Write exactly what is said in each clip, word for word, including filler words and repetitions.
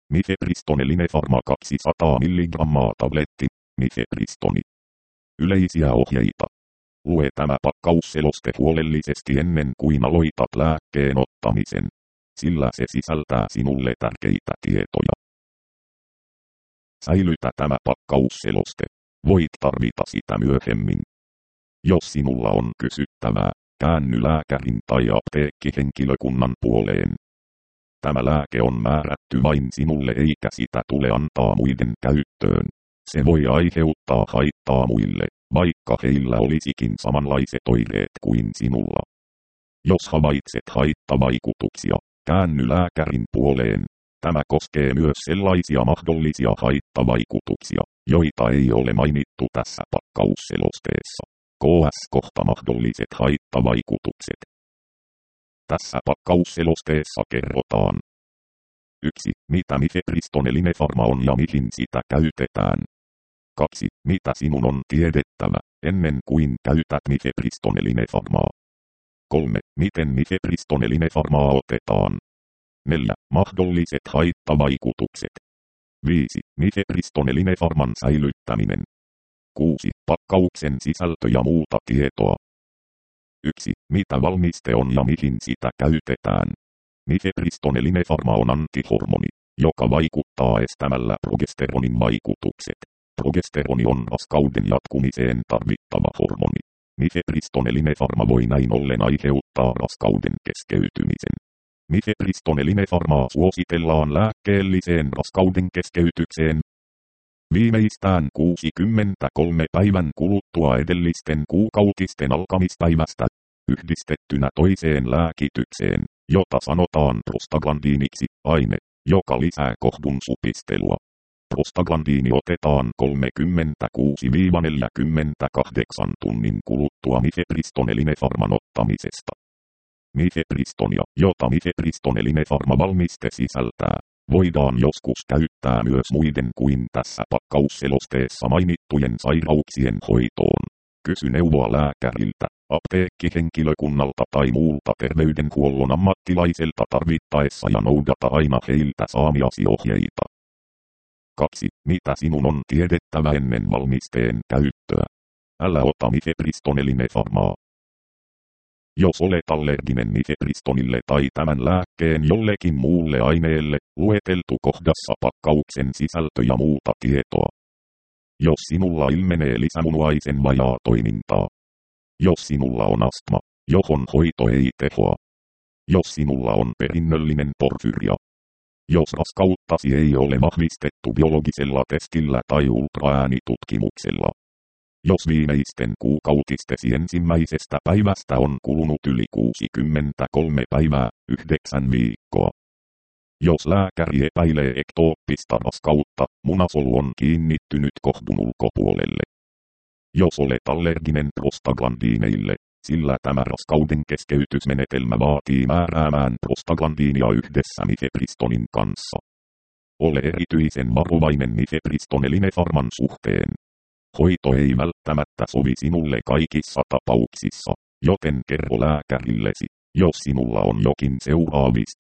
Mifepristone Linefarma kaksisataa milligrammaa tabletti, mifepristoni. Yleisiä ohjeita. Lue tämä pakkausseloste huolellisesti ennen kuin aloitat lääkkeen ottamisen, sillä se sisältää sinulle tärkeitä tietoja. Säilytä tämä pakkausseloste. Voit tarvita sitä myöhemmin. Jos sinulla on kysyttävää, käänny lääkärin tai apteekkihenkilökunnan puoleen. Tämä lääke on määrätty vain sinulle eikä sitä tule antaa muiden käyttöön. Se voi aiheuttaa haittaa muille, vaikka heillä olisikin samanlaiset oireet kuin sinulla. Jos havaitset haittavaikutuksia, käänny lääkärin puoleen. Tämä koskee myös sellaisia mahdollisia haittavaikutuksia, joita ei ole mainittu tässä pakkausselosteessa. K S kohta mahdolliset haittavaikutukset. Tässä pakkausselosteessa kerrotaan. yksi. Mitä mifepristone Linefarma on ja mihin sitä käytetään. kaksi. Mitä sinun on tiedettävä, ennen kuin käytät mifepristone Linefarmaa. kolme. Miten mifepristone Linefarmaa otetaan. neljä. Mahdolliset haittavaikutukset. viisi. Mifepristone Linefarman säilyttäminen. kuusi. Pakkauksen sisältö ja muuta tietoa. yksi. Mitä valmiste on ja mihin sitä käytetään. Mifepristone Linefarma on antihormoni, joka vaikuttaa estämällä progesteronin vaikutukset. Progesteroni on raskauden jatkumiseen tarvittava hormoni. Mifepristone Linefarma voi näin ollen aiheuttaa raskauden keskeytymisen. Mifepristone Linefarmaa suositellaan lääkkeelliseen raskauden keskeytykseen viimeistään kuusikymmentäkolme päivän kuluttua edellisten kuukautisten alkamispäivästä, yhdistettynä toiseen lääkitykseen, jota sanotaan prostaglandiiniksi, aine, joka lisää kohdun supistelua. Prostaglandiini otetaan kolmekymmentäkuusi neljäkymmentäkahdeksan tunnin kuluttua mifepristone Linefarman ottamisesta. Mifepristonia, jota mifepristone Linefarma valmiste sisältää, voidaan joskus käyttää myös muiden kuin tässä pakkausselosteessa mainittujen sairauksien hoitoon. Kysy neuvoa lääkäriltä, apteekkihenkilökunnalta tai muulta terveydenhuollon ammattilaiselta tarvittaessa ja noudata aina heiltä saamiasi ohjeita. kaksi. Mitä sinun on tiedettävä ennen valmisteen käyttöä? Älä ota mifepristone Linefarmaa. Jos olet allerginen mifepristonille tai tämän lääkkeen jollekin muulle aineelle, lueteltu kohdassa pakkauksen sisältö ja muuta tietoa. Jos sinulla ilmenee lisämunuaisen vajaa toimintaa. Jos sinulla on astma, johon hoito ei tehoa. Jos sinulla on perinnöllinen porfyria. Jos raskauttasi ei ole vahvistettu biologisella testillä tai ultraäänitutkimuksella. Jos viimeisten kuukautistesi ensimmäisestä päivästä on kulunut yli kuusikymmentäkolme päivää, yhdeksän viikkoa. Jos lääkäri epäilee ektooppista raskautta, munasolu on kiinnittynyt kohdun ulkopuolelle. Jos olet allerginen prostaglandiineille, sillä tämä raskauden keskeytysmenetelmä vaatii määräämään prostaglandiinia yhdessä mifepristonin kanssa. Ole erityisen varovainen mifepristone Linefarman suhteen. Hoito ei välttämättä sovi sinulle kaikissa tapauksissa, joten kerro lääkärillesi, jos sinulla on jokin seuraavista.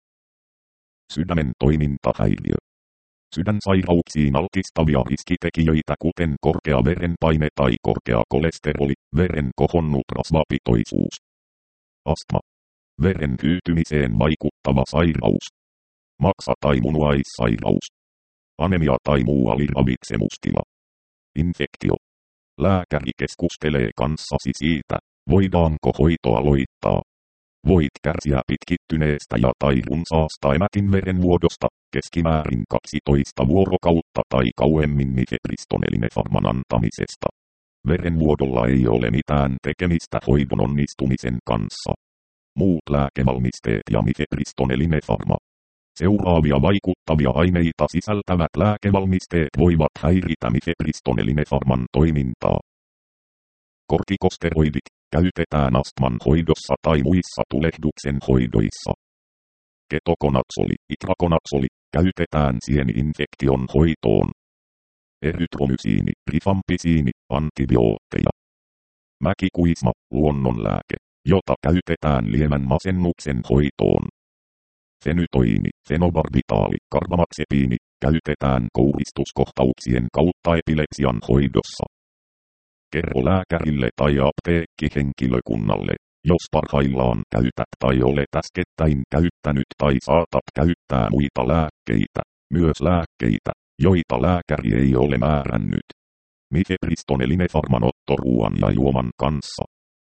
Sydämen toimintahäiriö. Sydänsairauksiin altistavia riskitekijöitä kuten korkea verenpaine tai korkea kolesteroli, veren kohonnut rasvapitoisuus. Astma. Veren hyytymiseen vaikuttava sairaus. Maksa- tai munuaissairaus. Anemia tai muu aliravitsemustila. Infektio. Lääkäri keskustelee kanssasi siitä, voidaanko hoito aloittaa. Voit kärsiä pitkittyneestä ja tai runsaasta emätinverenvuodosta, keskimäärin kaksitoista vuorokautta tai kauemmin mifepristone Linefarman antamisesta. Verenvuodolla ei ole mitään tekemistä hoidon onnistumisen kanssa. Muut lääkevalmisteet ja mifepristone Linefarma. Seuraavia vaikuttavia aineita sisältävät lääkevalmisteet voivat häiritä mifepristone Linefarman toimintaa. Kortikosteroidit käytetään astman hoidossa tai muissa tulehduksen hoidoissa. Ketokonatsoli, itrakonatsoli käytetään sieninfektion hoitoon. Erytromysiini, rifampisiini, antibiootteja. Mäkikuisma, luonnonlääke, jota käytetään lievän masennuksen hoitoon. fenytoini, fenobarbitaali, karbamaxepiini, käytetään kouristuskohtauksien kautta epilepsian hoidossa. Kerro lääkärille tai apteekkihenkilökunnalle, jos parhaillaan käytät tai olet äskettäin käyttänyt tai saatat käyttää muita lääkkeitä, myös lääkkeitä, joita lääkäri ei ole määrännyt. Mifepristoneline-farmanotto ruoan ja juoman kanssa.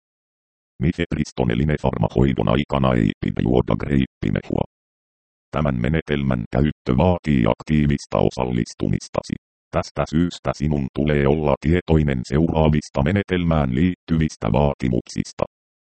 Mifepristoneline-farmahoidon aikana ei pidä juoda greippimehua. Tämän menetelmän käyttö vaatii aktiivista osallistumistasi. Tästä syystä sinun tulee olla tietoinen seuraavista menetelmään liittyvistä vaatimuksista.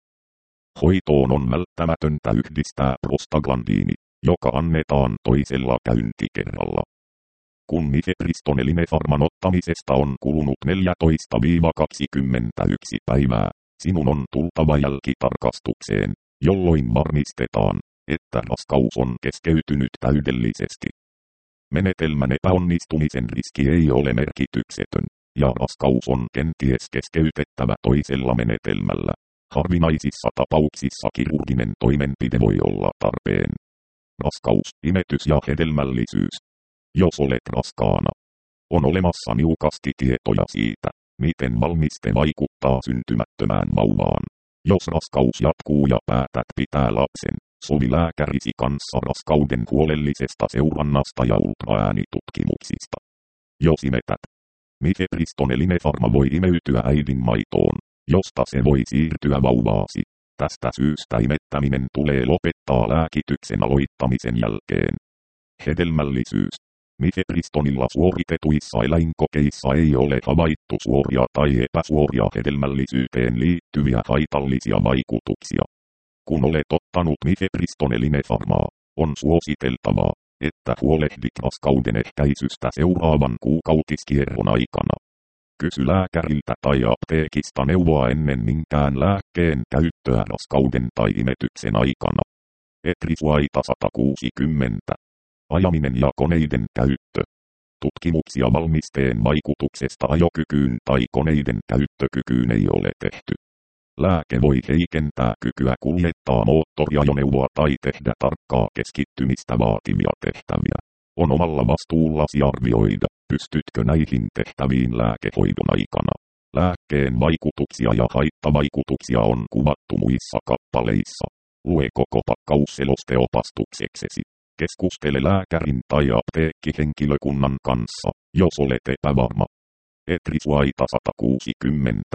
Hoitoon on välttämätöntä yhdistää prostaglandiini, joka annetaan toisella käyntikerralla. Kun mifepristoneline-farman ottamisesta on kulunut neljätoista kaksikymmentäyksi päivää, sinun on tultava jälkitarkastukseen, jolloin varmistetaan, että raskaus on keskeytynyt täydellisesti. Menetelmän epäonnistumisen riski ei ole merkityksetön, ja raskaus on kenties keskeytettävä toisella menetelmällä. Harvinaisissa tapauksissa kirurginen toimenpide voi olla tarpeen. Raskaus, imetys ja hedelmällisyys. Jos olet raskaana, on olemassa niukasti tietoja siitä, miten valmiste vaikuttaa syntymättömään vauvaan. Jos raskaus jatkuu ja päätät pitää lapsen, sovi lääkärisi kanssa raskauden huolellisesta seurannasta ja ultraäänitutkimuksista. Jos imetät, mifepristoneline-farma voi imeytyä äidin maitoon, josta se voi siirtyä vauvaasi. Tästä syystä imettäminen tulee lopettaa lääkityksen aloittamisen jälkeen. Hedelmällisyys. Mifepristonilla suoritetuissa eläinkokeissa ei ole havaittu suoria tai epäsuoria hedelmällisyyteen liittyviä haitallisia vaikutuksia. Kun olet ottanut mifepristoneline-farmaa, on suositeltavaa, että huolehdit raskauden ehkäisystä seuraavan kuukautiskierron aikana. Kysy lääkäriltä tai apteekista neuvoa ennen minkään lääkkeen käyttöä raskauden tai imetyksen aikana. Etrisuaita sata kuusikymmentä. Ajaminen ja koneiden käyttö. Tutkimuksia valmisteen vaikutuksesta ajokykyyn tai koneiden käyttökykyyn ei ole tehty. Lääke voi heikentää kykyä kuljettaa moottoriajoneuvoa tai tehdä tarkkaa keskittymistä vaativia tehtäviä. On omalla vastuullasi arvioida, pystytkö näihin tehtäviin lääkehoidon aikana. Lääkkeen vaikutuksia ja haittavaikutuksia on kuvattu muissa kappaleissa. Lue koko pakkaus selosteopastukseksesi. Keskustele lääkärin tai apteekkihenkilökunnan kanssa, jos olet epävarma. Etrisuaita sata kuusikymmentä.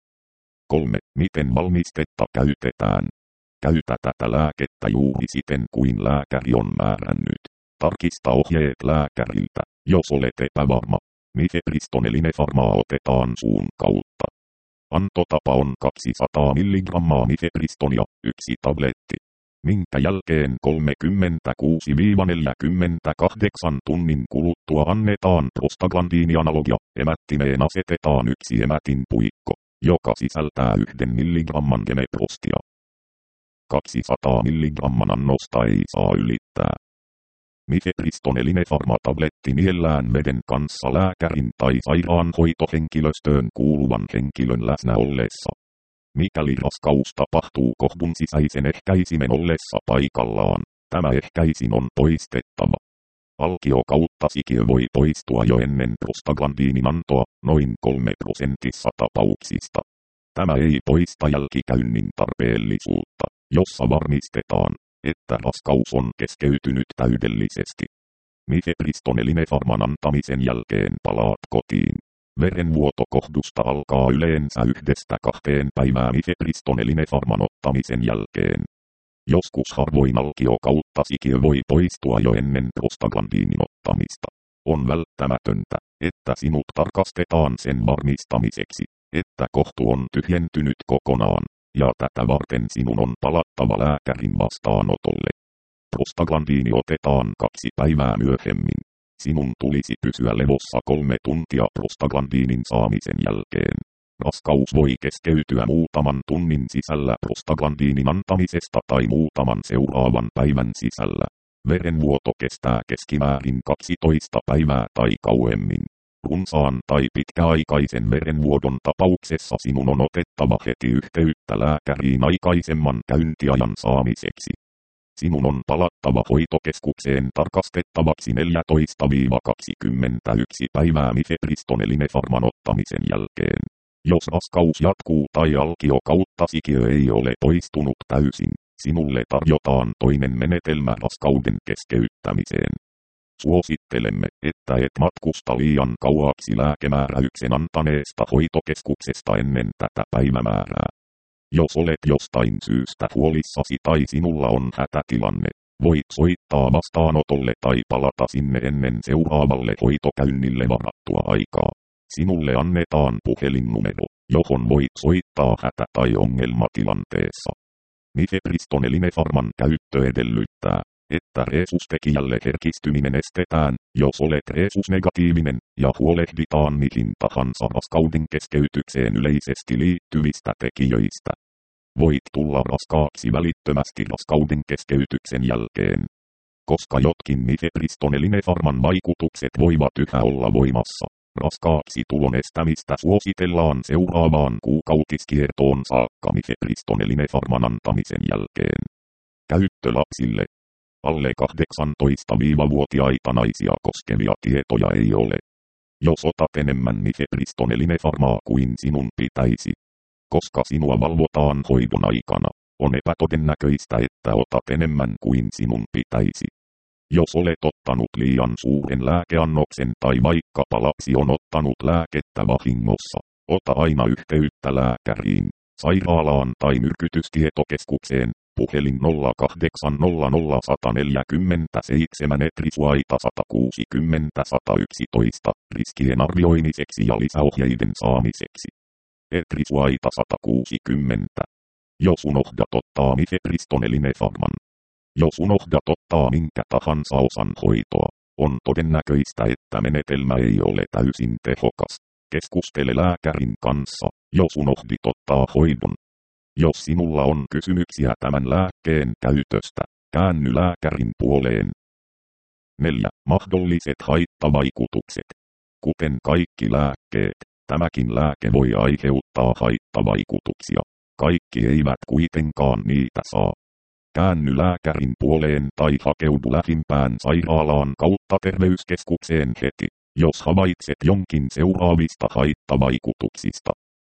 kolme. Miten valmistetta käytetään? Käytä tätä lääkettä juuri siten kuin lääkäri on määrännyt. Tarkista ohjeet lääkäriltä, jos olet epävarma. Mifepristoneline-farmaa otetaan suun kautta. Antotapa on kaksisataa milligrammaa mifepristonia, yksi tabletti, minkä jälkeen kolmekymmentäkuusi neljäkymmentäkahdeksan tunnin kuluttua annetaan prostaglandiinianalogia. Emättimeen asetetaan yksi emätin puikko, joka sisältää yhden milligramman gemeprostia. kaksisataa milligramman annosta ei saa ylittää. Mifepristoneline-farmatabletti niellään veden kanssa lääkärin tai sairaanhoitohenkilöstöön kuuluvan henkilön läsnä ollessa. Mikäli raskaus tapahtuu kohdun sisäisen ehkäisimen ollessa paikallaan, tämä ehkäisin on poistettava. Alkio kautta sikiö voi poistua jo ennen prostaglandiinin antoa, noin kolme prosentissa tapauksista. Tämä ei poista jälkikäynnin tarpeellisuutta, jossa varmistetaan, että raskaus on keskeytynyt täydellisesti. Mifepristoneline-farman antamisen jälkeen palaat kotiin. Verenvuotokohdusta alkaa yleensä yhdestä kahteen päivää mifepristoneline-farman ottamisen jälkeen. Joskus harvoin alkio kautta sikiö voi poistua jo ennen prostaglandiinin ottamista. On välttämätöntä, että sinut tarkastetaan sen varmistamiseksi, että kohtu on tyhjentynyt kokonaan, ja tätä varten sinun on palattava lääkärin vastaanotolle. Prostaglandiini otetaan kaksi päivää myöhemmin. Sinun tulisi pysyä levossa kolme tuntia prostaglandiinin saamisen jälkeen. Raskaus voi keskeytyä muutaman tunnin sisällä prostaglandiinin antamisesta tai muutaman seuraavan päivän sisällä. Verenvuoto kestää keskimäärin kaksitoista päivää tai kauemmin. Runsaan tai pitkäaikaisen verenvuodon tapauksessa sinun on otettava heti yhteyttä lääkäriin aikaisemman käyntiajan saamiseksi. Sinun on palattava hoitokeskukseen tarkastettavaksi neljätoista kaksikymmentäyksi päivää mifepristonelineffarman ottamisen jälkeen. Jos raskaus jatkuu tai alkio kautta sikiö ei ole poistunut täysin, sinulle tarjotaan toinen menetelmä raskauden keskeyttämiseen. Suosittelemme, että et matkusta liian kauaksi lääkemääräyksen antaneesta hoitokeskuksesta ennen tätä päivämäärää. Jos olet jostain syystä huolissasi tai sinulla on hätätilanne, voit soittaa vastaanotolle tai palata sinne ennen seuraavalle hoitokäynnille varattua aikaa. Sinulle annetaan puhelinnumero, johon voit soittaa hätä- tai ongelmatilanteessa. Mifepristonelineffarman käyttö edellyttää, että rhesustekijälle herkistyminen estetään, jos olet rhesusnegatiivinen, ja huolehditaan mihin tahansa raskauden keskeytykseen yleisesti liittyvistä tekijöistä. Voit tulla raskaaksi välittömästi raskauden keskeytyksen jälkeen. Koska jotkin mifepristonelineffarman vaikutukset voivat yhä olla voimassa, raskaaksi tulon estämistä suositellaan seuraavaan kuukautiskiertoon saakka mifepristonelineffarman antamisen jälkeen. Käyttö lapsille. Alle kahdeksantoista-vuotiaita naisia koskevia tietoja ei ole. Jos otat enemmän mifepristonelineffarmaa kuin sinun pitäisi, koska sinua valvotaan hoidon aikana, on epätodennäköistä, että otat enemmän kuin sinun pitäisi. Jos olet ottanut liian suuren lääkeannoksen tai vaikkapa lapsi on ottanut lääkettä vahingossa, ota aina yhteyttä lääkäriin, sairaalaan tai myrkytystietokeskukseen, puhelin nolla kahdeksan nolla nolla yksi neljä seitsemän etrisuaita sata kuusikymmentä sata yksitoista, riskien arvioimiseksi ja lisäohjeiden saamiseksi. Etrisuaita sata kuusikymmentä. Jos unohdat ottaa mifepristonelineffarman. Jos unohdat ottaa minkä tahansa osan hoitoa, on todennäköistä, että menetelmä ei ole täysin tehokas. Keskustele lääkärin kanssa, jos unohdit ottaa hoidon. Jos sinulla on kysymyksiä tämän lääkkeen käytöstä, käänny lääkärin puoleen. neljä. Mahdolliset haittavaikutukset. Kuten kaikki lääkkeet, tämäkin lääke voi aiheuttaa haittavaikutuksia. Kaikki eivät kuitenkaan niitä saa. Käänny lääkärin puoleen tai hakeudu lähimpään sairaalaan kautta terveyskeskukseen heti, jos havaitset jonkin seuraavista haittavaikutuksista.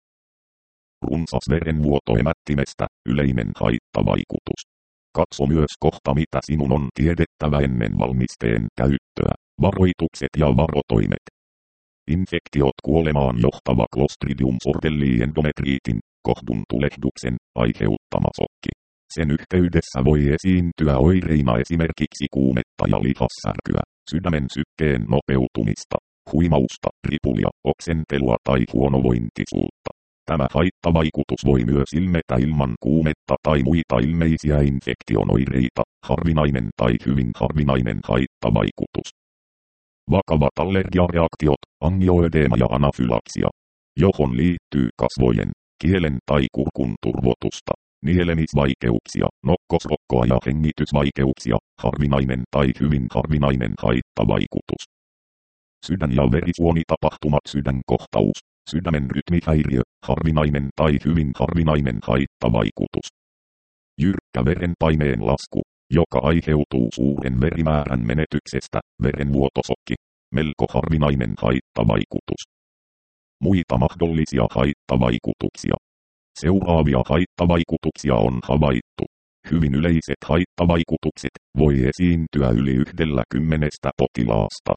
Runsas verenvuoto emättimestä, yleinen haittavaikutus. Katso myös kohta mitä sinun on tiedettävä ennen valmisteen käyttöä, varoitukset ja varotoimet. Infektiot kuolemaan johtava Clostridium sordelli endometriitin, kohdun tulehduksen, aiheuttama sokki. Sen yhteydessä voi esiintyä oireina esimerkiksi kuumetta ja lihassärkyä, sydämen sykkeen nopeutumista, huimausta, ripulia, oksentelua tai huonovointisuutta. Tämä haittavaikutus voi myös ilmetä ilman kuumetta tai muita ilmeisiä infektionoireita, harvinainen tai hyvin harvinainen haittavaikutus. Vakavat allergiareaktiot, angioödeema ja anafylaksia, johon liittyy kasvojen, kielen tai kurkun turvotusta, nielemisvaikeuksia, nokkosrokkoa ja hengitysvaikeuksia, harvinainen tai hyvin harvinainen haittavaikutus. Sydän- ja verisuonitapahtumat, sydänkohtaus, sydämen rytmihäiriö, harvinainen tai hyvin harvinainen haittavaikutus. Jyrkkä verenpaineen lasku, joka aiheutuu suuren verimäärän menetyksestä, verenvuotosokki, melko harvinainen haittavaikutus. Muita mahdollisia haittavaikutuksia. Seuraavia haittavaikutuksia on havaittu. Hyvin yleiset haittavaikutukset voi esiintyä yli yhdellä kymmenestä potilaasta.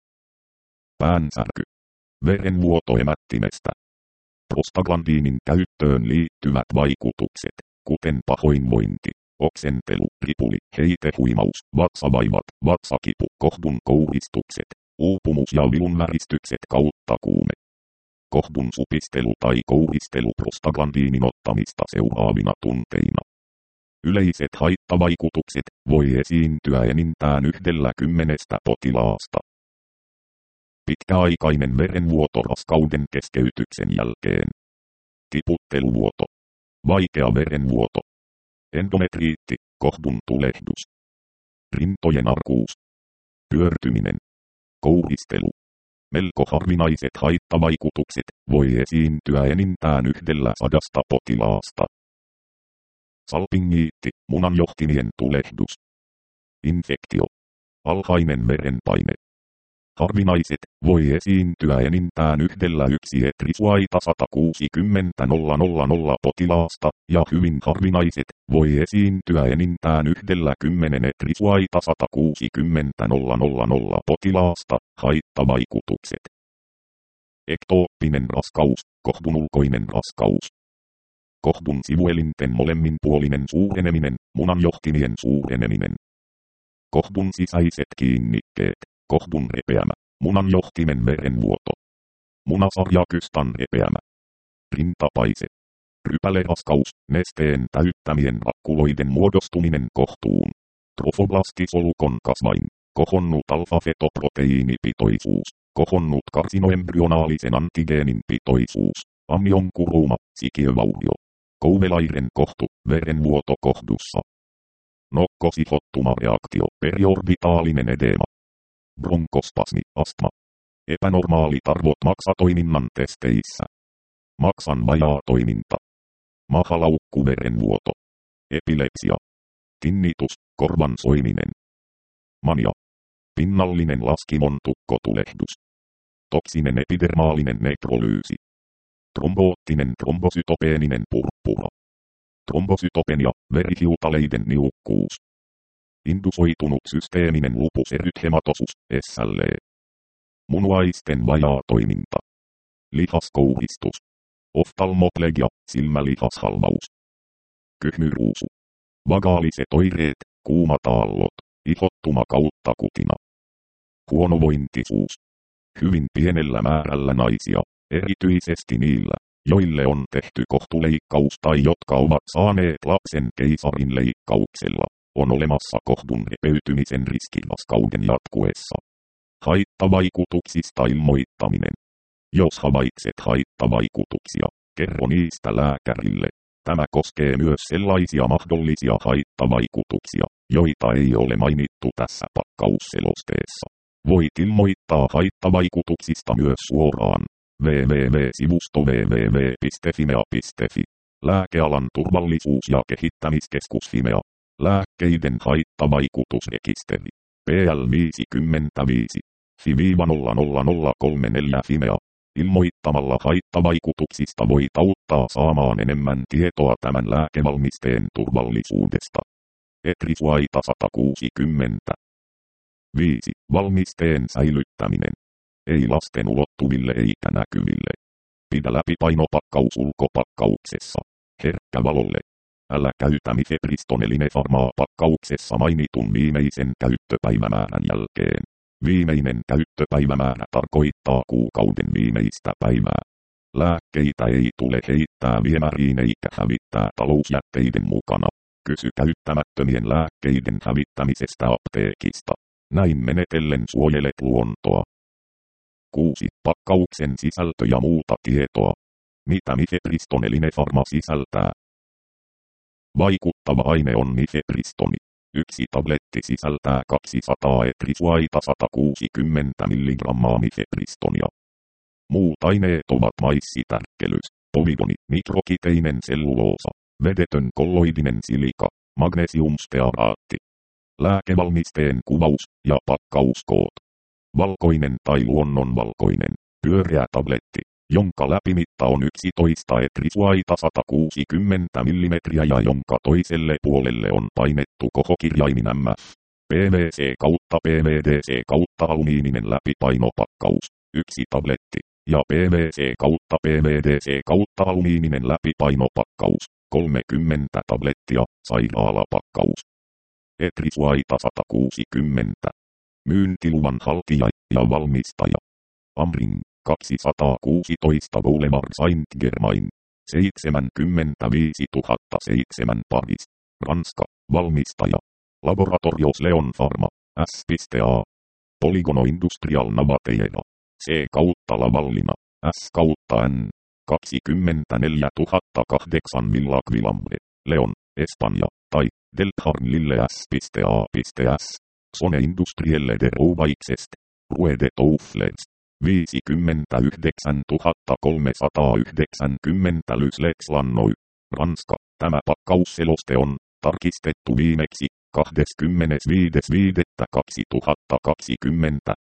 Päänsärky. Verenvuoto emättimestä. Prostaglandiinin käyttöön liittyvät vaikutukset, kuten pahoinvointi, oksentelu, ripuli, heitehuimaus, vatsavaivat, vatsakipu, kohdun kouristukset, uupumus ja vilunväristykset kautta kuume. Kohdun supistelu tai kouristelu prostaglandiinin ottamista seuraavina tunteina. Yleiset haittavaikutukset voi esiintyä enintään yhdellä kymmenestä potilaasta. Pitkäaikainen verenvuoto raskauden keskeytyksen jälkeen. Tiputteluvuoto. Vaikea verenvuoto. Endometriitti, kohdun tulehdus. Rintojen arkuus. Pyörtyminen. Kouristelu. Melko harvinaiset haittavaikutukset voi esiintyä enintään yhdellä sadasta potilaasta. salpingiitti, munanjohtimien tulehdus. Infektio. Alhainen verenpaine. Harvinaiset, voi esiintyä enintään yhdellä yksi etrisuaita sata kuusikymmentä tuhatta potilaasta, ja hyvin harvinaiset, voi esiintyä enintään yhdellä kymmenen etrisuaita sata kuusikymmentä tuhatta potilaasta, haittavaikutukset. Ektooppinen raskaus, kohdun ulkoinen raskaus. Kohdun sivuelinten molemminpuolinen suureneminen, munanjohtimien suureneminen. Kohdun sisäiset kiinnikkeet, kohdun repeämä, munanjohtimen verenvuoto. Munasarjakystan repeämä. Rintapaise. Rypäleraskaus, nesteen täyttämien rakkuloiden muodostuminen kohtuun. Trofoblastisolukon kasvain, kohonnut alfa-fetoproteiinipitoisuus, kohonnut karsinoembryonaalisen antigeenin pitoisuus, amnionkuruuma, sikiövaurio. Kouvelairen kohtu, verenvuoto kohdussa. Nokkosihottumareaktio, periorbitaalinen edeema. Bronkospasmi, astma. Epänormaalit arvot maksatoiminnan testeissä. Maksan vajaa toiminta. Mahalaukku, verenvuoto. Epilepsia. Tinnitus, korvan soiminen. Mania. Pinnallinen laskimon tukkotulehdus. Toksinen epidermaalinen nekrolyysi. Tromboottinen trombosytopeeninen purppura. Trombosytopenia, verihiutaleiden niukkuus. Indusoitunut systeeminen lupuserythematosus, S L E. Munuaisten vajaa toiminta. Lihaskouhistus. Oftalmoplegia, silmälihashalvaus. Kyhmyruusu. Vagaaliset oireet, kuumat aallot, ihottuma kautta kutina. Huonovointisuus. Hyvin pienellä määrällä naisia, erityisesti niillä, joille on tehty kohtuleikkaus tai jotka ovat saaneet lapsen keisarin leikkauksella, on olemassa kohdun repeytymisen riski raskauden jatkuessa. Haittavaikutuksista ilmoittaminen. Jos havaitset haittavaikutuksia, kerro niistä lääkärille. Tämä koskee myös sellaisia mahdollisia haittavaikutuksia, joita ei ole mainittu tässä pakkausselosteessa. Voit ilmoittaa haittavaikutuksista myös suoraan. www.sivusto www piste fimea piste fi. Lääkealan turvallisuus- ja kehittämiskeskus Fimea. Lääkkeiden haittavaikutusrekisteri. P L viisikymmentäviisi. F I nolla nolla nolla kolme neljä Fimea. Ilmoittamalla haittavaikutuksista voit auttaa saamaan enemmän tietoa tämän lääkevalmisteen turvallisuudesta. Etrisuaita sata kuusikymmentä. viisi. Valmisteen säilyttäminen. Ei lasten ulottuville eikä näkyville. Pidä läpipainopakkaus ulkopakkauksessa. Herkkä valolle. Älä käytä mifepristoneline farmaa pakkauksessa mainitun viimeisen käyttöpäivämäärän jälkeen. Viimeinen käyttöpäivämäärä tarkoittaa kuukauden viimeistä päivää. Lääkkeitä ei tule heittää viemäriin eikä hävittää talousjätteiden mukana. Kysy käyttämättömien lääkkeiden hävittämisestä apteekista. Näin menetellen suojelet luontoa. kuusi. Pakkauksen sisältö ja muuta tietoa. Mitä mifepristoneline farma sisältää? Vaikuttava aine on mifepristoni. Yksi tabletti sisältää kaksisataa etrisuaita sata kuusikymmentä milligrammaa mifepristonia. Muut aineet ovat maissitärkkelys, povidoni, mikrokiteinen selluloosa, vedetön kolloidinen silika, magnesiumstearaatti. Lääkevalmisteen kuvaus ja pakkauskoot. Valkoinen tai luonnonvalkoinen, pyöreä tabletti, jonka läpimitta on yksitoista etrisuaita sata kuusikymmentä millimetriä ja jonka toiselle puolelle on painettu kohokirjaimin M F. P V C kautta P V D C kautta alumiininen läpipainopakkaus, yksi tabletti, ja P V C kautta P V D C kautta alumiininen läpipainopakkaus, kolmekymmentä tablettia, sairaalapakkaus. Etrisuaita sata kuusikymmentä. Myyntiluvan haltija ja valmistaja. Amring, kaksisataakuusitoista Boulevard Saint-Germain, seitsemänkymmentäviisi tuhatta seitsemän Paris, Ranska, valmistaja. Laboratorios Leon Pharma, S A. Polygono Industrial Navateeva, C kautta Lavallina, S kautta N, kaksikymmentäneljä tuhatta kahdeksan Villa Quilambre, Leon, Espanja, tai Deltharn Lille S A S. Sone Industrielle de Roubaixest, Rue de Touffles, viisikymmentäyhdeksän tuhatta kolmesataayhdeksänkymmentä Lyslex Lannoi. Ranska. Tämä pakkausseloste on tarkistettu viimeksi kahdeskymmenes viides viidettä kaksituhattakaksikymmentä.